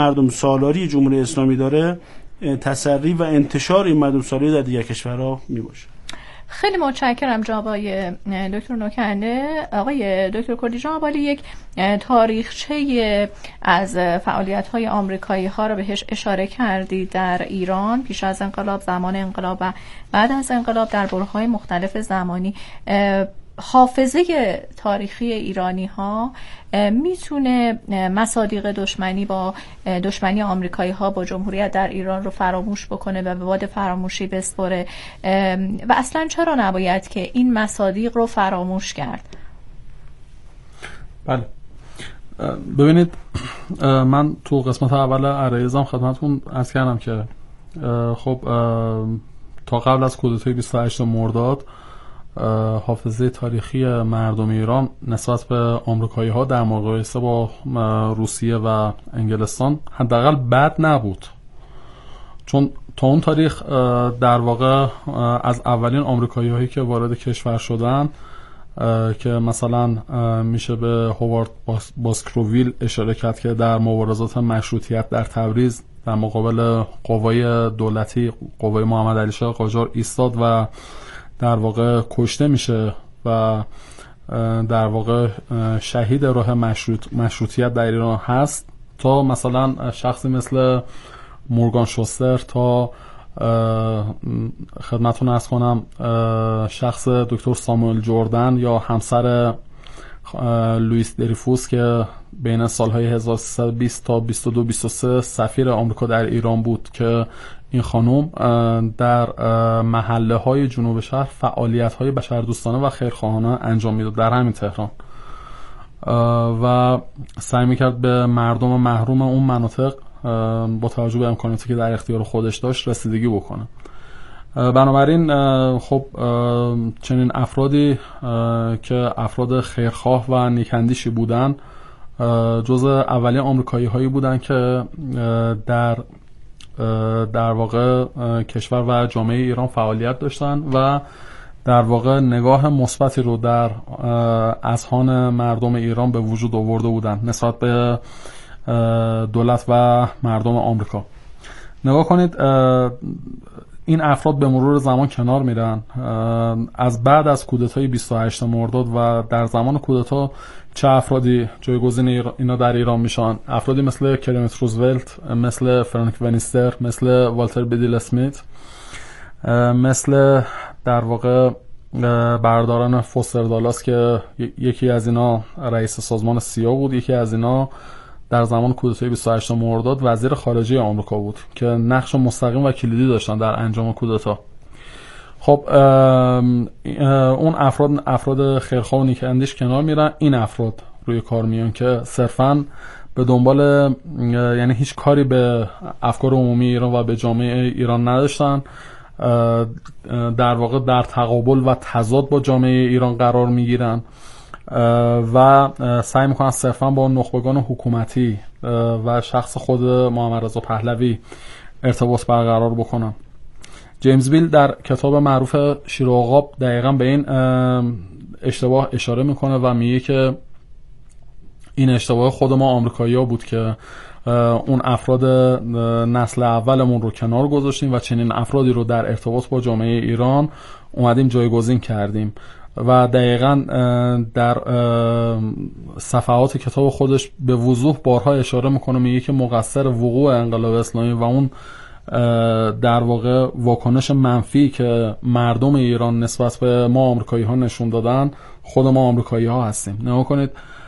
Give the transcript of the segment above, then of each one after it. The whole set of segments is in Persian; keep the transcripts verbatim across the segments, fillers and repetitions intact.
مردم سالاری جمهوری اسلامی داره تسری و انتشار این مردم سالاری در دیگر کشورها میباشه. خیلی متشکرم جناب آقای دکتر نوکنده. آقای دکتر کردی، جناب عالی یک تاریخچه از فعالیت‌های آمریکایی‌ها را بهش اشاره کردید در ایران پیش از انقلاب، زمان انقلاب و بعد از انقلاب در برهه‌های مختلف زمانی. حافظه تاریخی ایرانی‌ها میتونه مصادیق دشمنی با دشمنی آمریکایی‌ها با جمهوریت در ایران رو فراموش بکنه و به باد فراموشی بسپره و اصلا چرا نباید که این مصادیق رو فراموش کرد؟ بله، ببینید من تو قسمت اول عرایزم خدمتتون عرض کردم که خب تا قبل از کودتای بیست و هشتم مرداد حافظه تاریخی مردم ایران نسبت به آمریکایی‌ها در مقایسه با روسیه و انگلستان حداقل بد نبود، چون تا اون تاریخ در واقع از اولین آمریکایی‌هایی که وارد کشور شدن که مثلا میشه به هوارد باسکروویل اشاره کرد که در مبارزات مشروطیت در تبریز در مقابل قوای دولتی قوای محمد علی شاه قاجار ایستاد و در واقع کشته میشه و در واقع شهید راه مشروط مشروطیت در ایران هست، تا مثلا شخصی مثل مورگان شوستر، تا خدمتتون عرض کنم شخص دکتر ساموئل جردن یا همسر لوئیس دریفوس که بین سالهای هزار و سیصد و بیست تا بیست و دو بیست و سه سفیر آمریکا در ایران بود که این خانم در محله های جنوب شهر فعالیت های بشردوستانه و خیرخواهانه انجام میداد در همین تهران و سعی میکرد به مردم محروم اون مناطق با توجه به امکاناتی که در اختیار خودش داشت رسیدگی بکنه. بنابراین خب چنین افرادی که افراد خیرخواه و نیکاندیشی بودن جزء اولین آمریکایی هایی بودن که در در واقع کشور و جامعه ایران فعالیت داشتن و در واقع نگاه مثبتی رو در اذهان مردم ایران به وجود آورده بودن نسبت به دولت و مردم آمریکا. نگاه کنید این افراد به مرور زمان کنار میرن. از بعد از کودتای بیست و هشتم مرداد و در زمان کودتا چه افرادی جایگزین اینا در ایران میشن؟ افرادی مثل کلمت روزولت، مثل فرانک ونیستر، مثل والتر بیدیل اسمیت، مثل در واقع برادران فوستر دالاس که یکی از اینا رئیس سازمان سیا بود، یکی از اینا در زمان کودتای بیست و هشتم مرداد وزیر خارجه آمریکا بود که نقش مستقیم و کلیدی داشتن در انجام کودتا. خب اون افراد افراد خیرخواه و نیکاندیش کنار میرن، این افراد روی کار میان که صرفاً به دنبال یعنی هیچ کاری به افکار عمومی ایران و به جامعه ایران نداشتن، در واقع در تقابل و تضاد با جامعه ایران قرار میگیرن و سعی میکنن صرفاً با نخبگان حکومتی و شخص خود محمد رضا پهلوی ارتباط برقرار بکنن. جیمز بیل در کتاب معروف شیر و عقاب دقیقاً به این اشتباه اشاره میکنه و میگه که این اشتباه خود ما آمریکایی‌ها بود که اون افراد نسل اولمون رو کنار گذاشتیم و چنین افرادی رو در ارتباط با جامعه ایران اومدیم جایگزین کردیم و دقیقاً در صفحات کتاب خودش به وضوح بارها اشاره میکنه، میگه که مقصر وقوع انقلاب اسلامی و اون در واقع واکنش منفی که مردم ایران نسبت به ما آمریکایی ها نشون دادن خود ما آمریکایی ها هستیم. نگاه کنید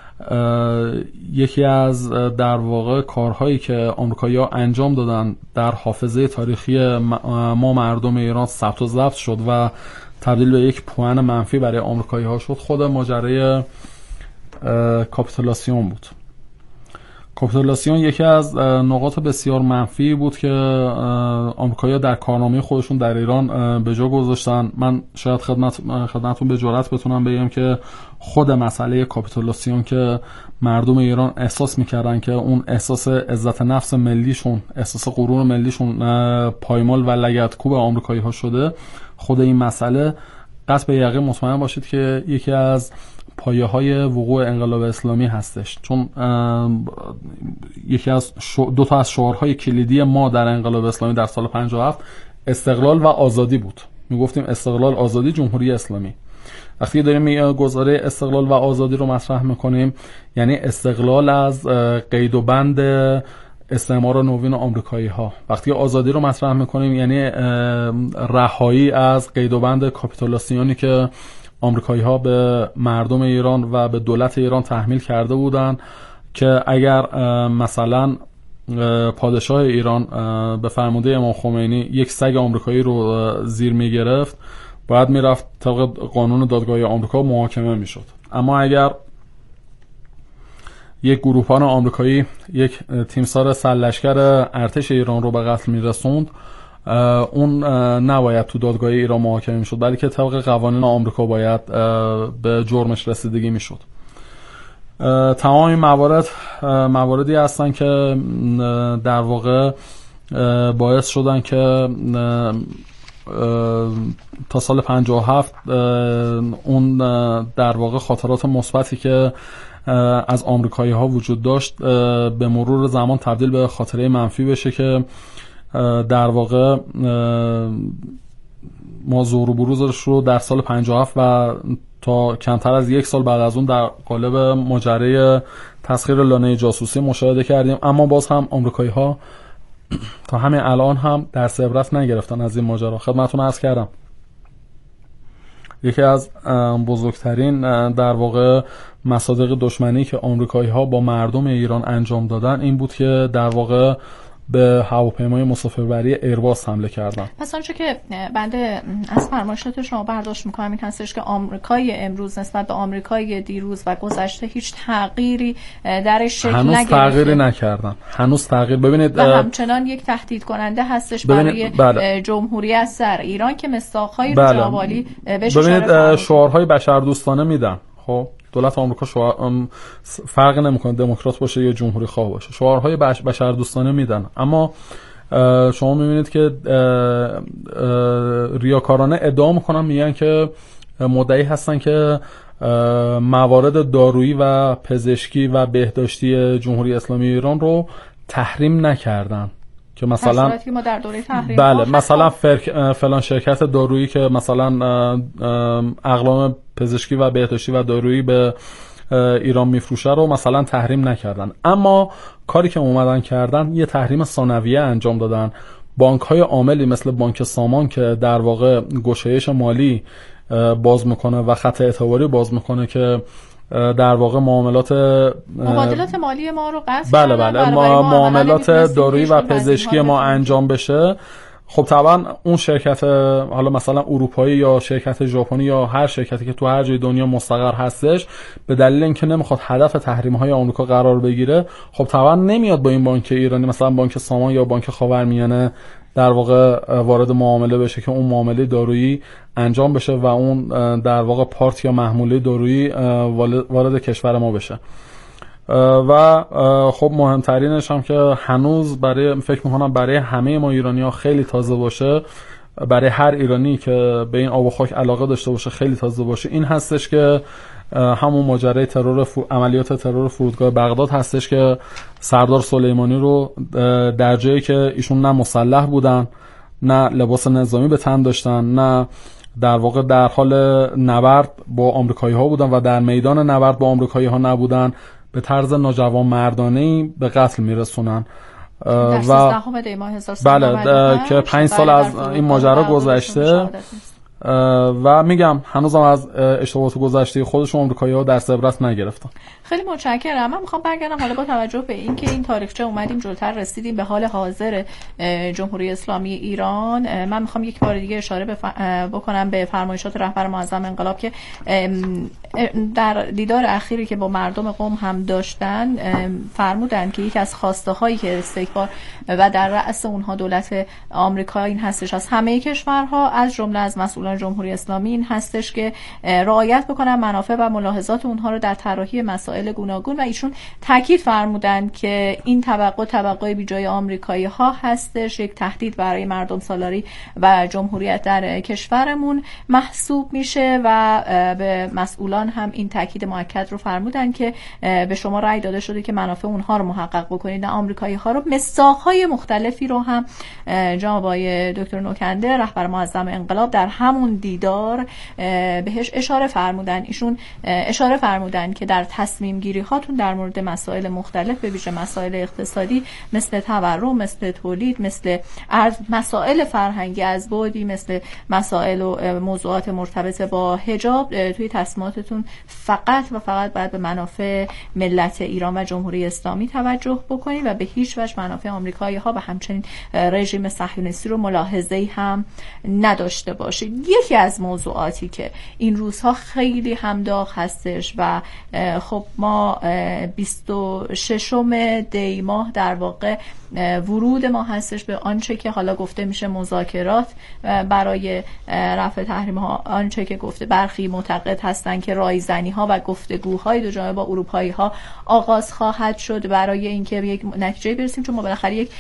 یکی از در واقع کارهایی که آمریکایی ها انجام دادن در حافظه تاریخی ما مردم ایران ثبت و ضبط شد و تبدیل به یک پوان منفی برای آمریکایی ها شد، خود ماجرای کاپیتولاسیون بود. کاپیتولاسیون یکی از نقاط بسیار منفی بود که آمریکایی‌ها در کارنامه خودشون در ایران به جا گذاشتن. من شاید خدمت خدمتتون به جرئت بتونم بگم که خود مسئله کاپیتولاسیون که مردم ایران احساس می‌کردن که اون احساس عزت نفس ملیشون، احساس غرور ملیشون پایمال و لگدکوب آمریکایی‌ها شده، خود این مسئله قطع به یقین مطمئن باشید که یکی از پایه های وقوع انقلاب اسلامی هستش، چون یکی از دو تا از شعارهای کلیدی ما در انقلاب اسلامی در سال پنجاه و هفت استقلال و آزادی بود. میگفتیم استقلال، آزادی، جمهوری اسلامی. وقتی داریم گزاره استقلال و آزادی رو مطرح میکنیم یعنی استقلال از قید و بند استعمار نوین آمریکایی ها. وقتی آزادی رو مطرح میکنیم یعنی رهایی از قید و بند کاپیتولاسیونی که آمریکایی ها به مردم ایران و به دولت ایران تحمیل کرده بودن که اگر مثلا پادشاه ایران به فرموده امام خمینی یک سگ آمریکایی رو زیر میگرفت باید میرفت طبق قانون دادگاه آمریکا محاکمه میشد. اما اگر یک گروهبان آمریکایی یک تیمسار سرلشکر ارتش ایران رو به قتل میرسوند اون نباید تو دادگاه ایران محاکمه میشد، بلکه طبق قوانین آمریکا باید به جرمش رسیدگی میشد. تمام این موارد مواردی هستن که در واقع باعث شدن که تا سال پنجاه و هفت اون در واقع خاطرات مثبتی که از آمریکایی ها وجود داشت به مرور زمان تبدیل به خاطره منفی بشه که در واقع ما ظهور و بروزش رو در سال پنجاه و هفت و تا کمتر از یک سال بعد از اون در قالب ماجرای تسخیر لانه جاسوسی مشاهده کردیم. اما باز هم آمریکایی ها تا همین الان هم درس عبرت نگرفتن از این ماجرا. خدمتتون عرض کردم یکی از بزرگترین در واقع مصادیق دشمنی که آمریکایی ها با مردم ایران انجام دادن این بود که در واقع به هواپیمای مسافربری ایرباس حمله کردن. پس آنچه که بنده از فرمایشات شما برداشت میکنم این هستش که آمریکای امروز نسبت به آمریکای دیروز و گذشته هیچ تغییری درش شکل نگرفته. هنوز تغییری نکردن. هنوز تغییر ببینید و همچنان یک تهدید کننده هستش برای بله. جمهوری از سر ایران که مصداق‌های بله. رجاوالی بهش ببینید شعارهای بشردوستانه میدن. خب دولت آمریکا شعار فرق نمیکنه دموکرات باشه یا جمهوری خواه باشه، شعارهای بش... بشردوستانه میدن. اما شما میبینید که ریاکارانه ادعا میکنن میگن که مدعی هستن که موارد دارویی و پزشکی و بهداشتی جمهوری اسلامی ایران رو تحریم نکردن که مثلا ما در دوره تحریم بله مثلا فرک... فلان شرکت دارویی که مثلا اقلام پزشکی و بهداشتی و دارویی به ایران میفروشه رو مثلا تحریم نکردن. اما کاری که اومدن کردن یه تحریم ثانویه انجام دادن. بانک های عاملی مثل بانک سامان که در واقع گشایش مالی باز میکنه و خط اعتباری باز میکنه که در واقع معاملات مبادلات مالی ما رو قطع بله بله معاملات دارویی و پزشکی ما انجام بشه. خب طبعا اون شرکت حالا مثلا اروپایی یا شرکت ژاپنی یا هر شرکتی که تو هر جای دنیا مستقر هستش به دلیل اینکه نمیخواد هدف تحریم‌های آمریکا قرار بگیره خب طبعا نمیاد با این بانک ایرانی مثلا بانک سامان یا بانک خاورمیانه در واقع وارد معامله بشه که اون معامله دارویی انجام بشه و اون در واقع پارت یا محموله دارویی وارد کشور ما بشه. و خب مهمترینش هم که هنوز برای فکر میکنم برای همه ما ایرانی ها خیلی تازه باشه، برای هر ایرانی که به این آب و خاک علاقه داشته باشه خیلی تازه باشه، این هستش که همون ماجرای ترور فر... عملیات ترور فرودگاه بغداد هستش که سردار سلیمانی رو در جایی که ایشون نه مسلح بودن نه لباس نظامی به تن داشتن نه در واقع در حال نبرد با آمریکایی ها بودن و در میدان نبرد با آمریکایی ها نبودن به طرز ناجوان مردانه‌ای به قتل میرسونن و بله که پنج سال از این ماجرا گذشته و میگم هنوزم از اشتباهات گذشته خودشون آمریکایی‌ها درس عبرت نگرفتن. خیلی متشکرم. من میخوام برگردم حالا با توجه به اینکه این تاریخچه اومدیم جلوتر رسیدیم به حال حاضر جمهوری اسلامی ایران، من میخوام یک بار دیگه اشاره بکنم به فرمایشات رهبر معظم انقلاب که در دیدار اخیری که با مردم قم هم داشتن فرمودن که یک از خواسته هایی که استکبار و در رأس اونها دولت آمریکا این هستش از همه کشورها از جمله از مسئول مسئولان جمهوری اسلامی این هستش که رعایت بکنن منافع و ملاحظات اونها رو در طراحی مسائل گوناگون و ایشون تاکید فرمودن که این توقع توقع بیجای آمریکایی ها هستش، یک تهدید برای مردم سالاری و جمهوریت در کشورمون محسوب میشه و به مسئولان هم این تاکید مؤکد رو فرمودن که به شما رأی داده شده که منافع اونها رو محقق بکنید نه آمریکایی ها رو. مصداق‌های مختلفی رو هم جناب آقای دکتر نوکنده رهبر معظم انقلاب در همون دیدار بهش اشاره فرمودن. ایشون اشاره فرمودن که در تصمیم گیری هاتون در مورد مسائل مختلف به ویژه مسائل اقتصادی مثل تورم، مثل تولید، مثل ارز، مسائل فرهنگی از بعدی مثل مسائل و موضوعات مرتبط با حجاب توی تصمیماتتون فقط و فقط باید به منافع ملت ایران و جمهوری اسلامی توجه بکنید و به هیچ وجه منافع آمریکایی ها و همچنین رژیم صهیونیستی رو ملاحظه‌ای هم نداشته باشید. یکی از موضوعاتی که این روزها خیلی هم داغ هستش و خب ما بیست و ششم دی ماه در واقع ورود ما هستش به آنچه که حالا گفته میشه مذاکرات برای رفع تحریم ها، آنچه که گفته برخی معتقد هستن که رایزنی ها و گفتگوهای دو جانبه با اروپایی ها آغاز خواهد شد برای اینکه یک نتیجه برسیم، چون ما بالاخره یک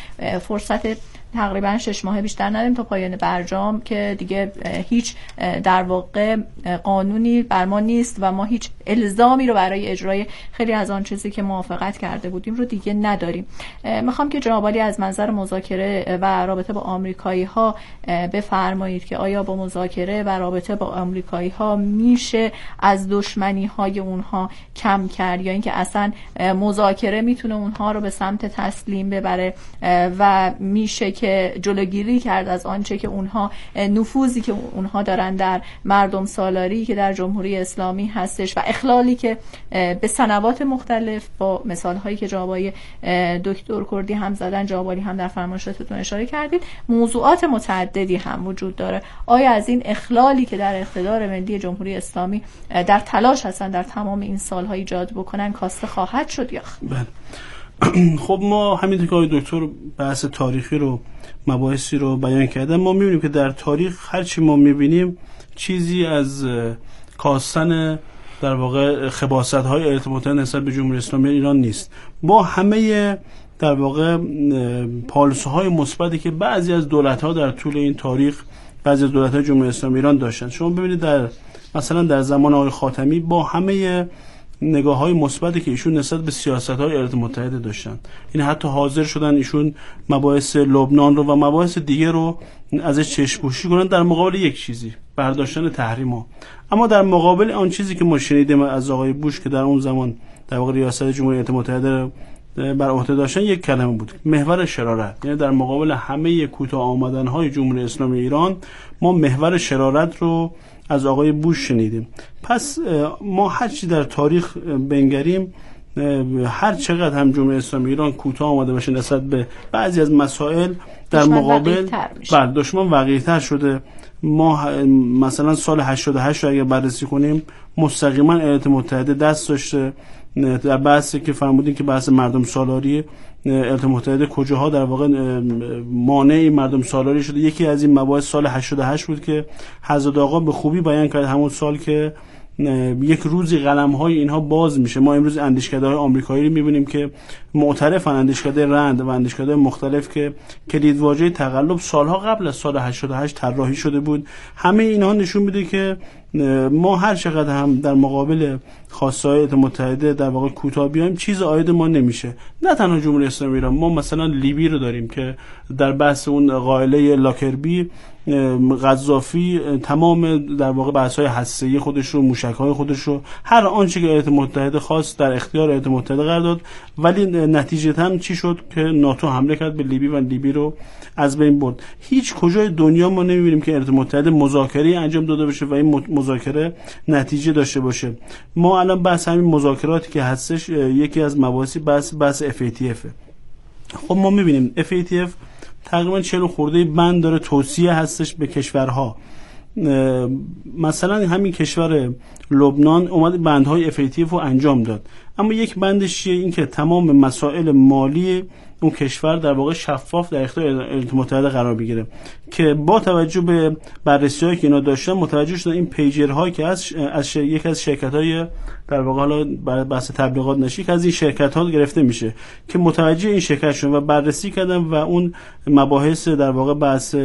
فرصت تقریبا شش ماه بیشتر نداریم تا پایان برجام که دیگه هیچ در واقع قانونی بر ما نیست و ما هیچ الزامی رو برای اجرای خیلی از آن چیزی که موافقت کرده بودیم رو دیگه نداریم. میخوام که جناب عالی از منظر مذاکره و رابطه با آمریکایی ها بفرمایید که آیا با مذاکره و رابطه با آمریکایی ها میشه از دشمنی های اونها کم کرد یا اینکه اصلا مذاکره میتونه اونها رو به سمت تسلیم ببره و میشه که جلوگیری کرد از آنچه که اونها نفوذی که اونها دارن در مردم سالاری که در جمهوری اسلامی هستش و اخلالی که به سنوات مختلف با مثال هایی که جناب آقای دکتر کردی هم زدن، جناب عالی هم در فرمایشاتتون اشاره کردید، موضوعات متعددی هم وجود داره. آیا از این اخلالی که در اقتدار ملی جمهوری اسلامی در تلاش هستن در تمام این سالها ایجاد بکنن کاسته خواهد شد یا بله؟ خب ما همینطور که آقای دکتر بحث تاریخی رو مباحثی رو بیان کردن، ما می‌بینیم که در تاریخ هرچی ما می‌بینیم چیزی از کاستن در واقع خباثت‌های ارتباطی نسبت به جمهوری اسلامی ایران نیست. با همه در واقع پالیسی‌های مثبتی که بعضی از دولت‌ها در طول این تاریخ بعضی از دولت‌های جمهوری اسلامی ایران داشتن، شما ببینید در مثلا در زمان آقای خاتمی با همه نگاه‌های مثبتی که ایشون نسبت به سیاست‌های ایالات متحده داشتن، این حتی حاضر شدن ایشون مباحث لبنان رو و مباحث دیگه رو ازش چشم‌پوشی کنن در مقابل یک چیزی، برداشتن تحریم‌ها. اما در مقابل آن چیزی که ما شنیدیم از آقای بوش که در اون زمان در واقع ریاست جمهوری ایالات متحده بر عهده داشتن، یک کلمه بود: محور شرارت. یعنی در مقابل همه کوتاه آمدن‌های جمهوری اسلامی ایران ما محور شرارت رو از آقای بوش شنیدیم. پس ما هر چی در تاریخ بنگریم، هر چقدر هم جمهوری اسلامی ایران کوتاه آمده باشه نسبت به بعضی از مسائل، در مقابل بله دشمن وقیح‌تر شده. ما مثلا سال هشتاد و هشت رو اگه بررسی کنیم، مستقیما ایالات متحده دست داشته در بحثی که فرمودین که بحث مردم سالاری، ایالات متحده کجاها در واقع مانع مردم سالاری شده. یکی از این مباحث سال هشتاد و هشت بود که حضرت آقا به خوبی بیان کرد، همون سال که یک روزی قلم‌های اینها باز میشه. ما امروز اندیشکده‌های آمریکایی رو می‌بینیم که معترفن، اندیشکده رند و اندیشکده مختلف که کلیدواژه تقلب سالها قبل از سال هشتاد و هشت طراحی شده بود. همه اینها نشون میده که ما هر چقدر هم در مقابل خواسته‌های ایالات متحده در واقع کوتاه بیایم، چیز عاید ما نمیشه. نه تنها جمهوری اسلامی ایران، ما مثلا لیبی رو داریم که در بحث اون قائله لاکربی قذافی تمام در واقع بحث‌های هسته‌ای خودش رو، موشک‌های خودش رو، هر آنچه که ایالات متحده خواست در اختیار ایالات متحده قرار داد. ولی نتیجتاً چی شد که ناتو حمله کرد به لیبی و لیبی رو از بین برد. هیچ کجای دنیا ما نمی‌بینیم که ایالات متحده مذاکره انجام داده باشه و این مذاکره نتیجه داشته باشه. ما الان بحث همین مذاکراتی که هستش، یکی از مباحثی بحث بحث اف ای تی اف. خب ما می‌بینیم اف ای تی اف تقریبا چهل خورده بند داره توصیه هستش به کشورها مثلا همین کشور لبنان اومد بندهای اف ای تی اف رو انجام داد، اما یک بندش چیه؟ این که تمام مسائل مالی اون کشور در واقع شفاف در اختیار ایالات متحده قرار بگیره، که با توجه به بررسی‌هایی که اینا داشتن متوجه شدن این پیجرهایی که از از ش... یک از شرکت‌های در واقع حالا بحث تبلیغات نشی که از این شرکت‌ها گرفته میشه، که متوجه این شرکت شدن و بررسی کردن و اون مباحث در واقع بحث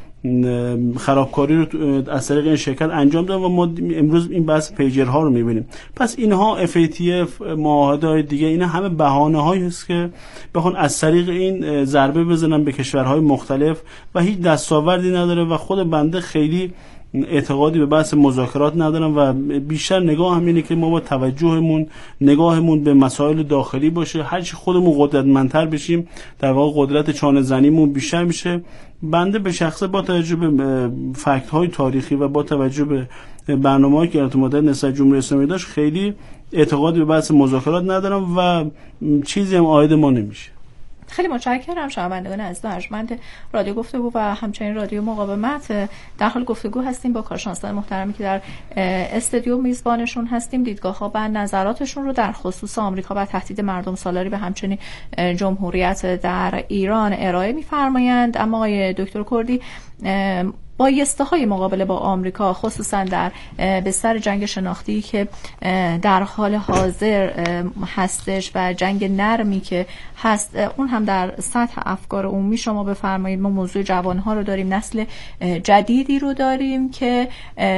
خرابکاری رو از طریق این شرکت انجام دادن و ما امروز این بحث پیجرها رو می‌بینیم. پس اینها اف ای تی اف، معاهده‌های دیگه، اینا همه بهانه‌هایی است که بخوان از طریق این ضربه بزنن به کشورهای مختلف و هیچ دستاوردی نداره و خود بنده خیلی اعتقادی به بحث مذاکرات ندارم و بیشتر نگاه هم اینه که ما با توجهمون نگاهمون به مسائل داخلی باشه، هرچی خودمون قدرتمندتر بشیم در واقع قدرت چانه زنیمون بیشتر میشه. بنده به شخصه با توجه به فکت های تاریخی و با توجه به برنامه‌ای که ایالات متحده نسبت جمهوری اسلامی داشت خیلی اعتقادی به بحث مذاکرات ندارم و چیزی هم عاید ما نمیشه. خیلی متشکرم شنوندگان عزیز ارجمند رادیو گفتگو و همچنین رادیو مقاومت. در حال گفتگو هستیم با کارشناسان محترمی که در استودیو میزبانشون هستیم. دیدگاه‌ها و نظراتشون رو در خصوص آمریکا و تهدید مردم سالاری و همچنین جمهوریت در ایران ارائه می‌فرمایند. اما آقای دکتر کردی، بایسته‌های مقابله با آمریکا خصوصا در بستر جنگ شناختی که در حال حاضر هستش و جنگ نرمی که هست، اون هم در سطح افکار عمومی شما بفرمایید. ما موضوع جوانها رو داریم، نسل جدیدی رو داریم که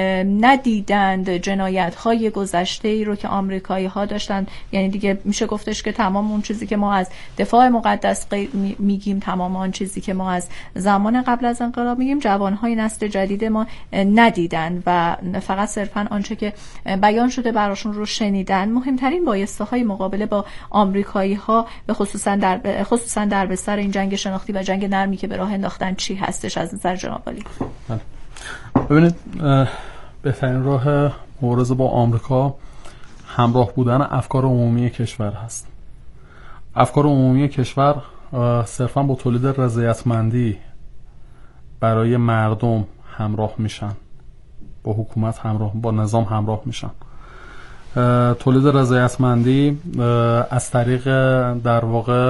ندیدند جنایت‌های گذشته‌ای رو که آمریکایی‌ها داشتن. یعنی دیگه میشه گفتش که تمام اون چیزی که ما از دفاع مقدس میگیم، تمام آن چیزی که ما از زمان قبل از انقلاب میگیم، جوان‌های نسل جدید ما ندیدن و فقط صرفاً آنچه که بیان شده براشون رو شنیدن. مهمترین بایسته‌های مقابله با آمریکایی‌ها به خصوصاً در خصوصاً در بستر این جنگ شناختی و جنگ نرمی که به راه انداختن چی هستش از نظر جناب عالی؟ ببینید، بهترین راه مبارزه با آمریکا همراه بودن افکار عمومی کشور هست. افکار عمومی کشور صرفاً با تولید رضایتمندی برای مردم همراه میشن، با حکومت همراه، با نظام همراه میشن. تولید رضایتمندی از طریق در واقع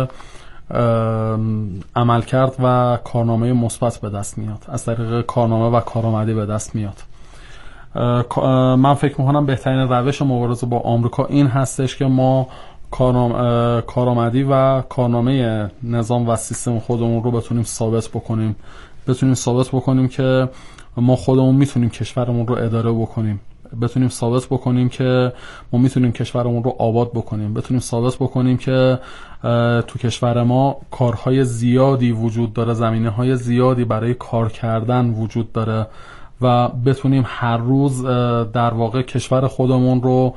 عملکرد و کارنامه مثبت به دست میاد، از طریق کارنامه و کارآمدی به دست میاد. من فکر میکنم بهترین روش مبارزه با آمریکا این هستش که ما کارآمدی و کارنامه نظام و سیستم خودمون رو بتونیم ثابت بکنیم بتونیم ثابت بکنیم که ما خودمون میتونیم کشورمون رو اداره بکنیم، بتونیم ثابت بکنیم که ما میتونیم کشورمون رو آباد بکنیم، بتونیم ثابت بکنیم که تو کشور ما کارهای زیادی وجود داره، زمینه‌های زیادی برای کار کردن وجود داره و بتونیم هر روز در واقع کشور خودمون رو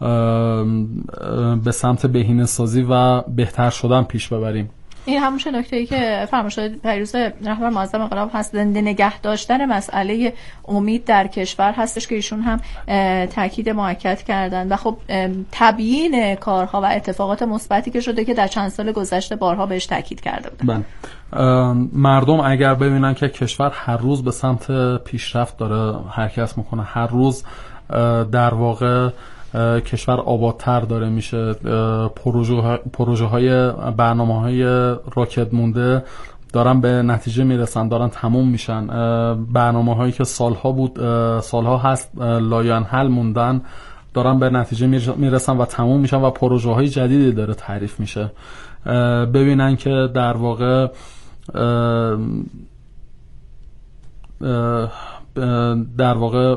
به سمت بهینه‌سازی و بهتر شدن پیش ببریم. این همون نکته‌ای که فرمایشات پیروز رهبر معظم انقلاب هست، نگه داشتن مسئله امید در کشور هستش که ایشون هم تاکید مؤکد کردن و خب تبیین کارها و اتفاقات مثبتی که شده که در چند سال گذشته بارها بهش تاکید کرده بودن. مردم اگر ببینن که کشور هر روز به سمت پیشرفت داره حرکت میکنه، هر روز در واقع کشور آبادتر داره میشه، پروژه پروژه های برنامه های راکت مونده دارن به نتیجه میرسن، دارن تموم میشن، برنامه هایی که سالها بود سالها هست لاینحل موندن دارن به نتیجه میرسن و تموم میشن و پروژه های جدیدی داره تعریف میشه. ببینن که در واقع در واقع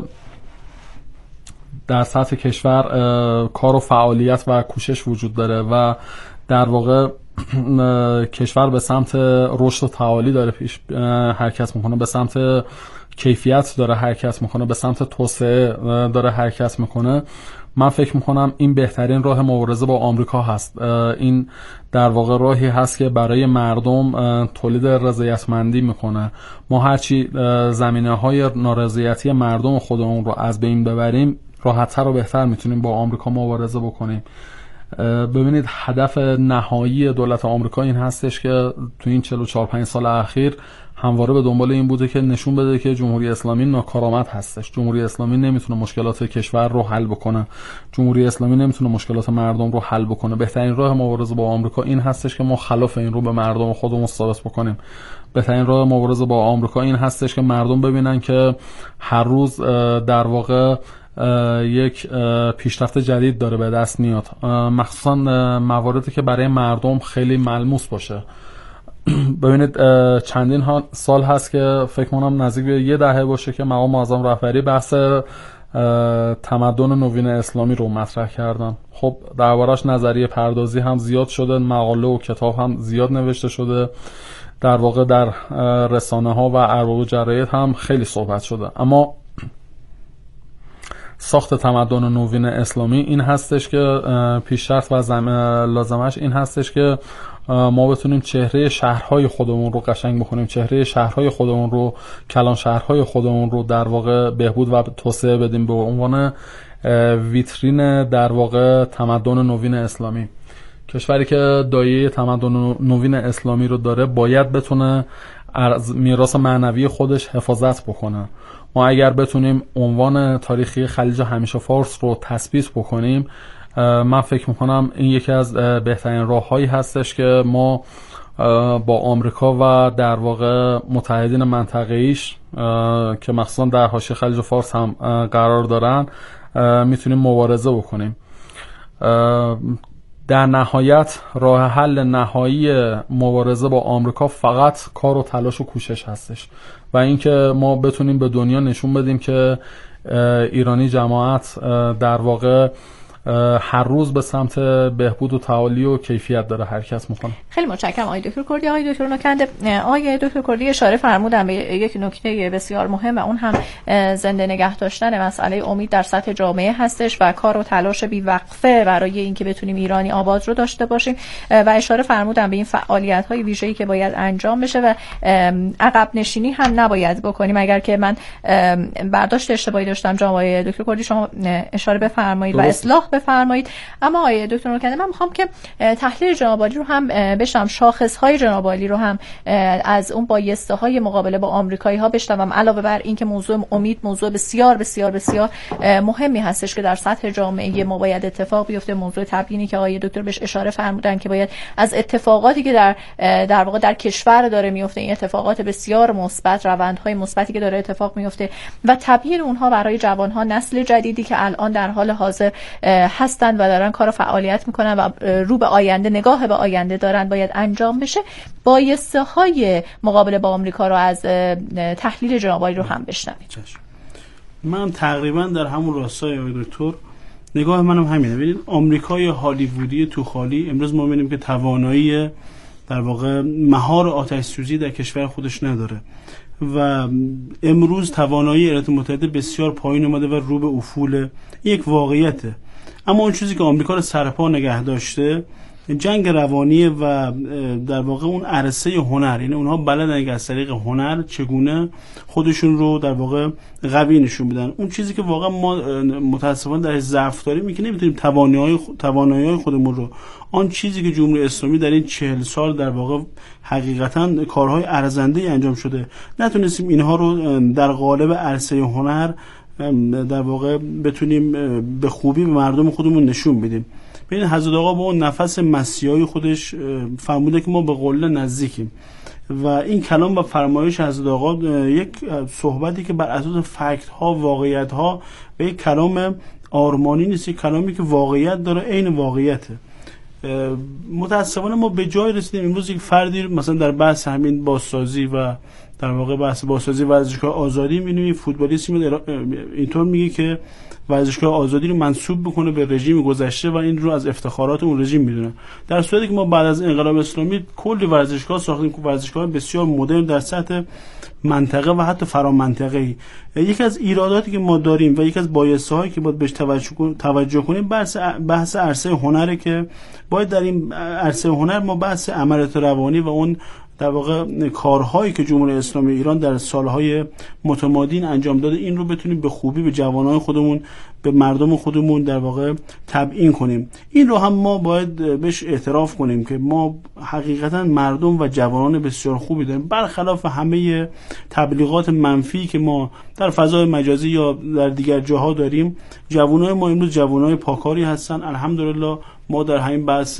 در سطح کشور کار و فعالیت و کوشش وجود داره و در واقع کشور به سمت رشد و تعالی داره پیش حرکت میکنه، به سمت کیفیت داره حرکت میکنه، به سمت توسعه داره حرکت میکنه. من فکر میکنم این بهترین راه مبارزه با آمریکا هست. این در واقع راهی هست که برای مردم تولید رضایتمندی میکنه. ما هرچی زمینه‌های نارضایتی مردم خودمون رو از بین ببریم، راحت‌تر و بهتر میتونیم با آمریکا مبارزه بکنیم. ببینید هدف نهایی دولت آمریکا این هستش که تو این چهل و چهار پنج سال اخیر همواره به دنبال این بوده که نشون بده که جمهوری اسلامی ناکارآمد هستش. جمهوری اسلامی نمیتونه مشکلات کشور رو حل بکنه. جمهوری اسلامی نمیتونه مشکلات مردم رو حل بکنه. بهترین راه مبارزه با آمریکا این هستش که ما خلاف این رو به مردم خودمون ثابت بکنیم. بهترین راه مبارزه با آمریکا این هستش که مردم ببینن که هر روز در واقع یک پیشرفت جدید داره به دست میاد، مخصوصا مواردی که برای مردم خیلی ملموس باشه. ببینید چندین سال هست که فکر کنم نزدیک به یه دهه باشه که مقام معظم رهبری بحث تمدن نوین اسلامی رو مطرح کردن. خب دربارش نظریه پردازی هم زیاد شده، مقاله و کتاب هم زیاد نوشته شده، در واقع در رسانه ها و ارباب جراید هم خیلی صحبت شده. اما ساخت تمدن نوین اسلامی این هستش که پیشرفت و لازمش این هستش که ما بتونیم چهره شهرهای خودمون رو قشنگ بکنیم، چهره شهرهای خودمون رو، کلان شهرهای خودمون رو در واقع بهبود و توسعه بدیم به عنوان ویترین در واقع تمدن نوین اسلامی. کشوری که دایه تمدن نوین اسلامی رو داره باید بتونه از میراث معنوی خودش حفاظت بکنه. ما اگر بتونیم عنوان تاریخی خلیج همیشه فارس رو تثبیت بکنیم، من فکر میکنم این یکی از بهترین راههایی هستش که ما با آمریکا و در واقع متحدین منطقه‌ایش که مخصوصا در حاشیه خلیج فارس هم قرار دارن میتونیم مبارزه بکنیم. در نهایت راه حل نهایی مبارزه با آمریکا فقط کار و تلاش و کوشش هستش و اینکه ما بتونیم به دنیا نشون بدیم که ایرانی جماعت در واقع هر روز به سمت بهبود و تعالی و کیفیت داره حرکت میکنه. خیلی متشکرم آقای دکتر کردی. آقای دکتر نوکنده، آقای دکتر کردی اشاره فرمودن به یک نکته بسیار مهم و اون هم زنده نگه داشتن مسئله امید در سطح جامعه هستش و کار و تلاش بی‌وقفه برای اینکه بتونیم ایرانی آباد رو داشته باشیم و اشاره فرمودن به این فعالیت‌های ویژه‌ای که باید انجام بشه و عقب نشینی هم نباید بکنیم. اگر که من برداشت اشتباهی داشتم جناب آقای دکتر کردی شما اشاره بفرمایید و اصلاح بفرمایید. اما آقای دکتر نوکنده، من میخوام که تحلیل جناب عالی رو هم بشنوم، شاخص‌های جناب عالی رو هم از اون بایسته‌های مقابله با آمریکایی‌ها بشنوم، علاوه بر این که موضوع امید موضوع بسیار بسیار بسیار مهمی هستش که در سطح جامعه ما باید اتفاق بیفته. موضوع تبیینی که آقای دکتر بهش اشاره فرمودن که باید از اتفاقاتی که در در واقع در کشور داره میفته، این اتفاقات بسیار مثبت، روندهای مثبتی که داره اتفاق میفته و تبیین اونها برای جوان‌ها، نسل جدیدی که الان در حال حاضر هستند و دارن کار و فعالیت میکنن و رو به آینده، نگاه به آینده دارن، باید انجام بشه. بایسته های مقابله با آمریکا رو از تحلیل جناب عالی رو هم بشنوید. من تقریبا در همون راستای آقای دکتر نگاه منم همینه. ببینید آمریکای هالیوودی تو خالی امروز ما می‌بینیم که توانایی در واقع مهار آتش سوزی در کشور خودش نداره و امروز توانایی ایالات متحده بسیار پایین اومده و رو به افول. یک واقعیته. اما اون چیزی که آمریکا رو سرپا نگه داشته جنگ روانیه و در واقع اون عرصه هنر، یعنی اونها بلدن از طریق هنر چگونه خودشون رو در واقع قوی نشون بدن. اون چیزی که واقعا ما متاسفانه در ضعف داریم اینه که نمیتونیم توانایی توانایی خودمون رو، آن چیزی که جمهوری اسلامی در این چهل سال در واقع حقیقتا کارهای ارزنده انجام شده، نتونستیم اینها رو در قالب عرصه هنر در واقع بتونیم به خوبی به مردم خودمون نشون بدیم. ببینید حضرت آقا با اون نفس مسیحایی خودش فرموده که ما به قله نزدیکیم و این کلام و فرمایش حضرت آقا یک صحبتی که بر اساس فکت ها، واقعیت ها و یک کلام آرمانی نیست، یک کلامی که واقعیت داره، عین واقعیته. متاسفانه ما به جای رسیدیم امروز یک فردی مثلا در بحث همین بازسازی و در واقع بحث بازسازی ورزشگاه آزادی می‌بینیم فوتبالیستی میاد اینطور میگه که ورزشگاه آزادی رو منسوب بکنه به رژیم گذشته و این رو از افتخارات اون رژیم میدونه، در صورتی که ما بعد از انقلاب اسلامی کلی ورزشگاه ساختیم که ورزشگاه بسیار مدرن در سطح منطقه و حتی فرامنطقه‌ای. یکی از ایراداتی که ما داریم و یکی از بایسته‌هایی که باید بهش توجه توجه کنیم بحث بحث عرصه هنره که باید در این عرصه هنر ما بحث عملیات روانی و اون در واقع کارهایی که جمهوری اسلامی ایران در سالهای متمادین انجام داده این رو بتونیم به خوبی به جوانان خودمون، به مردم خودمون در واقع تبیین کنیم. این رو هم ما باید بهش اعتراف کنیم که ما حقیقتا مردم و جوانان بسیار خوبی داریم، برخلاف همه تبلیغات منفی که ما در فضای مجازی یا در دیگر جاها داریم. جوانای ما امروز جوانای پاکاری هستن. الحمدلله ما در همین بحث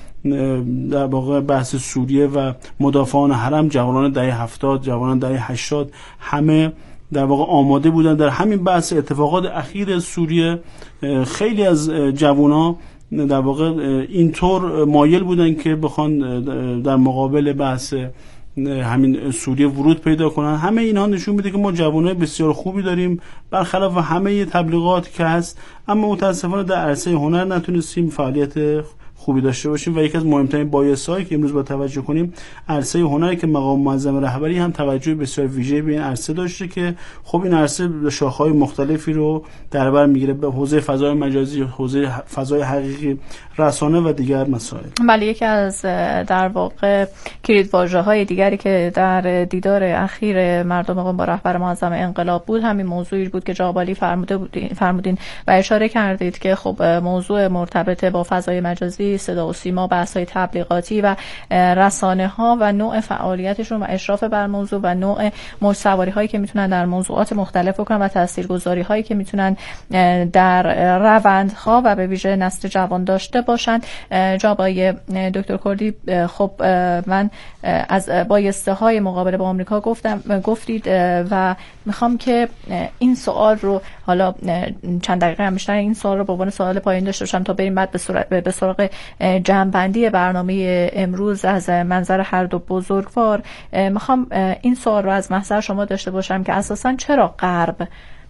در واقع بحث سوریه و مدافعان حرم، جوانان دهه هفتاد، جوانان دهه هشتاد همه در واقع آماده بودن. در همین بحث اتفاقات اخیر سوریه خیلی از جوانان در واقع اینطور مایل بودن که بخوان در مقابل بحث همین سوریه ورود پیدا کنن. همه اینها نشون میده که ما جوانای بسیار خوبی داریم برخلاف همه تبلیغاتی که هست، اما متاسفانه در عرصه هنر نتونستیم فعالیت خوبی داشته باشیم و یکی از مهمترین بایس‌هایی که امروز با توجه کنیم عرصه هنری که مقام معظم رهبری هم توجه بسیار ویژه‌ای به این عرصه داشته که خب این عرصه شاخه‌های مختلفی رو در بر میگیره، به حوزه فضای مجازی، حوزه فضای حقیقی، رسانه و دیگر مسائل. بله، یکی از در واقع کلیدواژه‌های دیگری که در دیدار اخیر مردم قم با رهبر معظم انقلاب بود همین موضوعی بود که جابالی فرموده بودین فرمودین و اشاره کردید که خب موضوع مرتبط با فضای مجازی، صدا و سیما، بحث‌های تبلیغاتی و رسانه‌ها و نوع فعالیتشون و اشراف بر موضوع و نوع موج‌سواری‌هایی که میتونن در موضوعات مختلف بکنن و تاثیرگذاری‌هایی که میتونن در روندها و به ویژه نسل جوان داشته باشن. جناب آقای دکتر کردی، خب من از بایسته های مقابله با آمریکا گفتم گفتید و میخوام که این سوال رو حالا چند دقیقه هم بیشتر این سوال رو به عنوان سوال پایین داشته باشم تا بریم بعد به سراغ به سراغ جمع‌بندی برنامه امروز از منظر هر دو بزرگوار. میخوام این سوال رو از محضر شما داشته باشم که اساساً چرا غرب،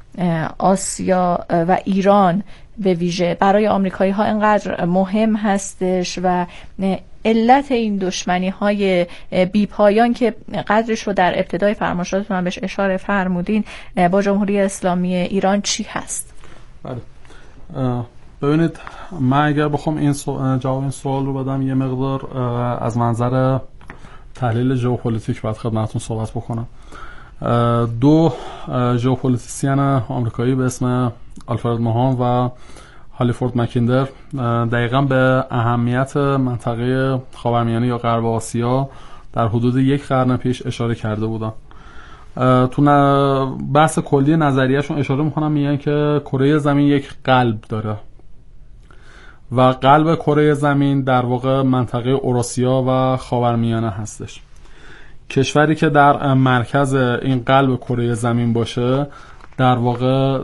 آسیا و ایران به ویژه برای آمریکایی ها اینقدر مهم هستش و علت این دشمنی های بی پایان که قدرش رو در ابتدای فرمایشاتتون هم بهش اشاره فرمودین با جمهوری اسلامی ایران چی هست؟ بله، ببینید من اگر بخوام این سو... جواب این سوال رو بدم یه مقدار از منظر تحلیل ژئوپلیتیک باید خدمتتون صحبت بکنم. دو ژئوپلیتیسین آمریکایی به اسم آلفرد ماهان و هالیفورد مکیندر دقیقاً به اهمیت منطقه خاورمیانه یا غرب آسیا در حدود یک قرن پیش اشاره کرده بودن. تو بحث کلی نظریهشون اشاره میکنم، میگن که کره زمین یک قلب داره و قلب کره زمین در واقع منطقه اوراسیا و خاورمیانه هستش. کشوری که در مرکز این قلب کره زمین باشه در واقع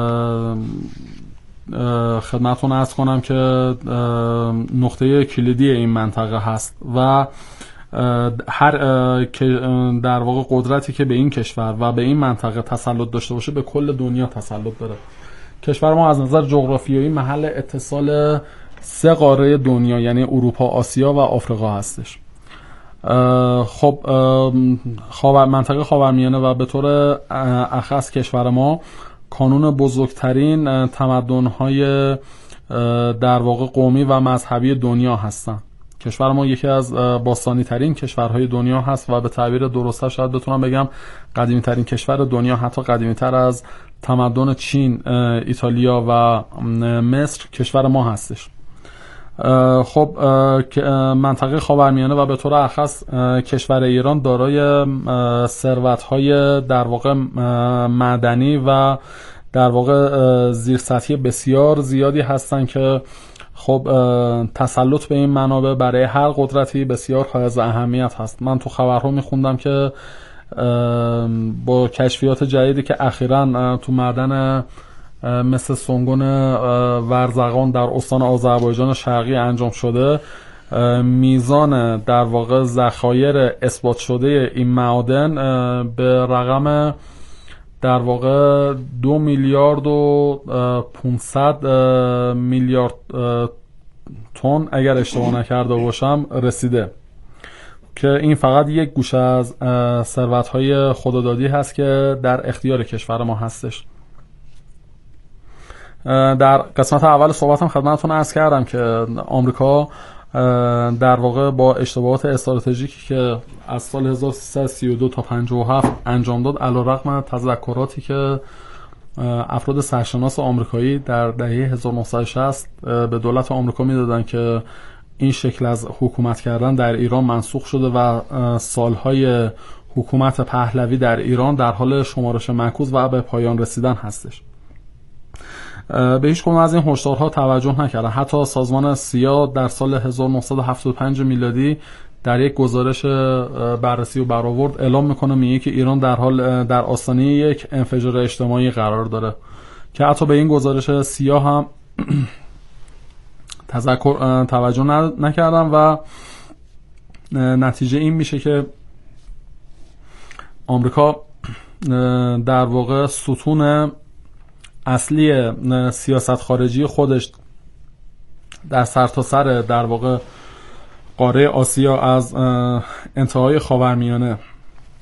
خدمتتون عرض کنم که نقطه کلیدی این منطقه هست و هر در واقع قدرتی که به این کشور و به این منطقه تسلط داشته باشه به کل دنیا تسلط داره. کشور ما از نظر جغرافیایی محل اتصال سه قاره دنیا یعنی اروپا، آسیا و آفریقا هستش. خب خاور منطقه خاورمیانه و به طور اخص کشور ما کانون بزرگترین تمدن‌های در واقع قومی و مذهبی دنیا هستن. کشور ما یکی از باستانی ترین کشورهای دنیا هست و به تعبیر درسته شاید بتونم بگم قدیمی ترین کشور دنیا، حتی قدیمی تر از تمدن چین، ایتالیا و مصر کشور ما هستش. خب منطقه خاورمیانه و به طور اخص کشور ایران دارای ثروت‌های در واقع معدنی و در واقع زیرسطحی بسیار زیادی هستن که خب تسلط به این منابع برای هر قدرتی بسیار حائز اهمیت هست. من تو خبرها میخوندم که با کشفیات جدیدی که اخیراً تو معدن مثل سنگون ورزقان در استان آذربایجان شرقی انجام شده، میزان در واقع ذخایر اثبات شده این معادن به رقم در واقع دو میلیارد و پانصد میلیارد تن اگر اشتباه نکرده باشم رسیده، که این فقط یک گوشه از ثروت‌های خدادادی هست که در اختیار کشور ما هستش. در قسمت اول صحبتم خدمتتون عرض کردم که آمریکا در واقع با اشتباهات استراتژیکی که از سال هزار و سیصد و سی و دو تا پنجاه و هفت انجام داد، علیرغم تذکراتی که افراد سرشناس آمریکایی در دهه هزار و نهصد و شصت به دولت آمریکا میدادن که این شکل از حکومت کردن در ایران منسوخ شده و سالهای حکومت پهلوی در ایران در حال شمارش معکوس و به پایان رسیدن هستش. به هیچ کدوم از این هشدارها توجه نکردن. حتی سازمان سیا در سال هزار و نهصد و هفتاد و پنج میلادی در یک گزارش بررسی و برآورد اعلام میکنه، میگه که ایران در حال در آستانه یک انفجار اجتماعی قرار داره، که حتی به این گزارش سیا هم تذکر توجه نکردن و نتیجه این میشه که آمریکا در واقع ستون اصلی سیاست خارجی خودش در سرتاسر در واقع قاره آسیا از انتهای خاورمیانه